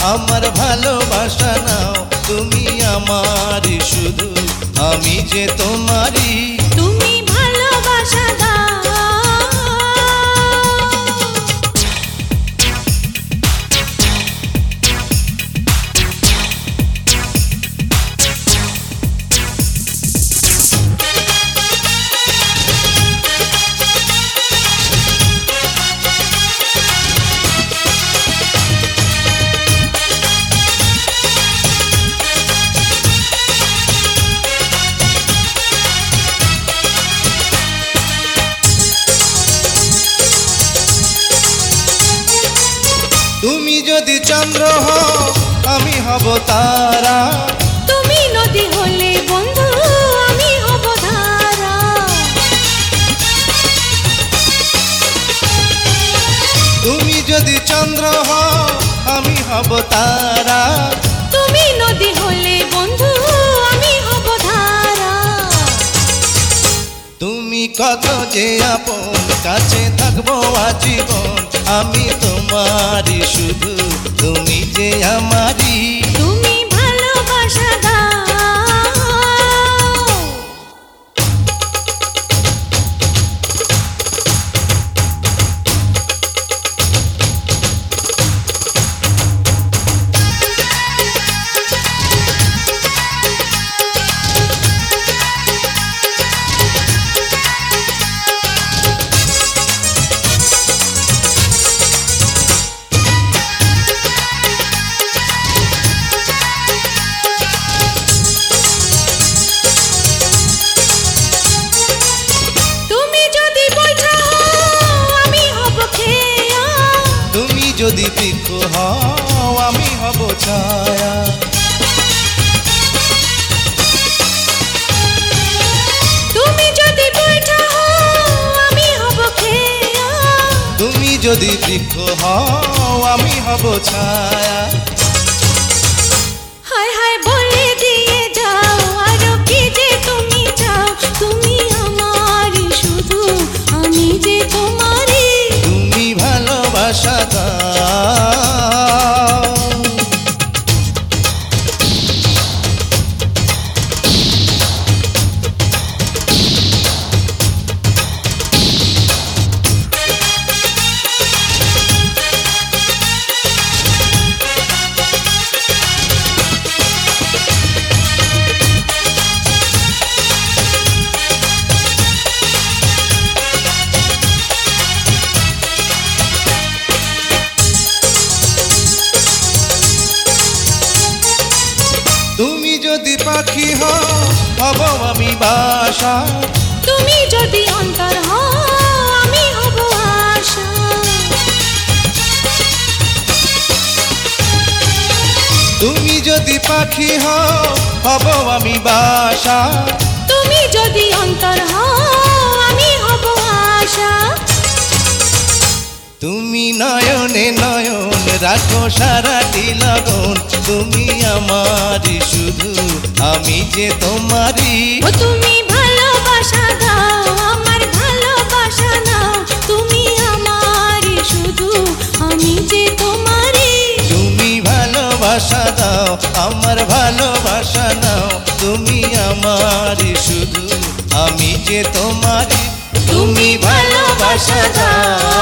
আমার ভালোবাসা নাও তুমি আমারই শুধু আমি যে তোমারই তুমি ভালোবাসা দাও তুমি যদি চন্দ্র হও আমি হব তারা তুমি নদী হলে বন্ধু আমি হব ধারা তুমি যদি চন্দ্র হও আমি হব তারা তুমি নদী হলে বন্ধু আমি হব ধারা তুমি কত যে আপন কাছে থাকবো আজীবন আমি তোমারই শুধু তুমি যে আমারই তুমি ভালোবাসা দাও যদি বৃক্ষ হও আমি হব ছায়া তুমি যদি বৈঠা হও আমি হব খেয়া তুমি যদি বৃক্ষ হও আমি হব ছায়া হায় হায় বলে দিয়ে যাও আরো কি যে তুমি চাও তুমি আমারই শুধু আমি যে তোমারই তুমি ভালোবাসা দাও তুমি যদি পাখি হও হব আমি বাসা তুমি যদি অন্তর হও আমি হব আশা তুমি যদি পাখি হও হব আমি বাসা তুমি যদি অন্তর হও আমি হব আশা তুমি নয়নে নয়ন রাখো সারাটি লগন তুমি আমারই শুধু আমি যে তোমারই ও তুমি ভালোবাসা দাও আমার ভালোবাসা নাও তুমি আমারই শুধু আমি যে তোমারই তুমি ভালোবাসা দাও আমার ভালোবাসা নাও তুমি আমারই শুধু আমি যে তোমারই তুমি ভালোবাসা দাও।